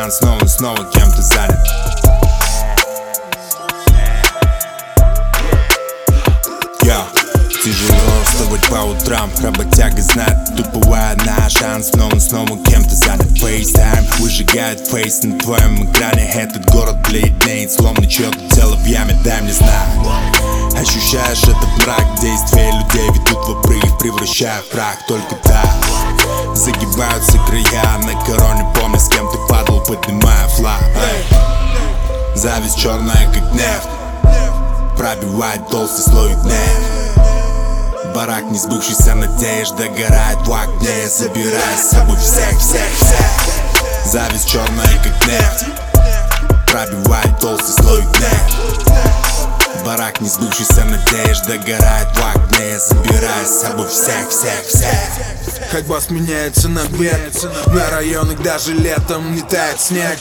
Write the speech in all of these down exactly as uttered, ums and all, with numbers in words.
шанс снова и снова кем-то занят. Йо, тяжело вставать по утрам, работяга знает, туповая на шанс снова и снова кем-то занят. FaceTime выжигает фейс на твоем экране. Этот город бледнеет, словно чьё-то тело в яме, дай мне знак. Ощущаешь этот мрак, действия людей ведут в обрыв, превращая в прах только так. Загибаются края на короне, помни, с кем ты падал, поднимая флаг. Эй. Зависть черная, как нефть, пробивает толстый слой гнев. Барак несбывшейся надежд догорает в огне, забирая с собой всех, всех, всех. Зависть черная, как нефть, пробивает толстый слой гнев. Барак несбывшейся надежд догорает в огне, забирая с собой всех, всех, всех. Ходьба сменяется на бег, на районах даже летом не тает снег.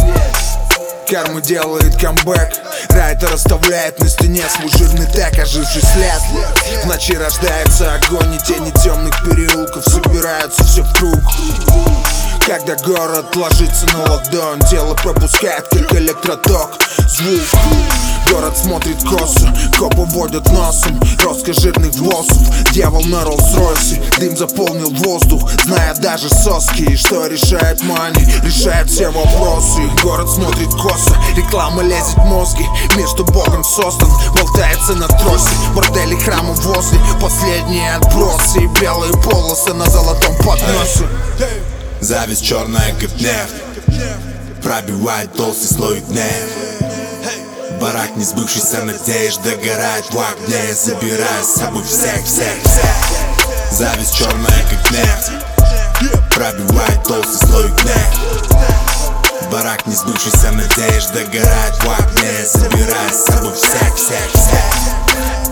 Карма делает камбэк, райтер оставляет на стене свой жирный тег, оживший след. В ночи рождается огонь, и тени темных переулков собираются все в круг. Когда город ложится на ладонь, тело пропускает как электроток. Звук, город смотрит косо, копы водят носом, роскошь жирных волосов. Дьявол на Роллс-Ройсе, дым заполнил воздух, зная даже соски. Что решает мани, решает все вопросы. Город смотрит косо, реклама лезет в мозги. Мир, что Богом создан, болтается на тросе. Бордели, храмы возле, последние отбросы. И белые полосы на золотом подносе. Зависть черная, как нефть, пробивает толстый слой гнев. Барак несбывшейся надежд догорает в огне, забирая с собой всех, всех, всех. Зависть черная, как нефть, пробивает толстый слой гнев. Барак несбывшейся надежд догорает в огне, забирая с собой всех, всех, всех.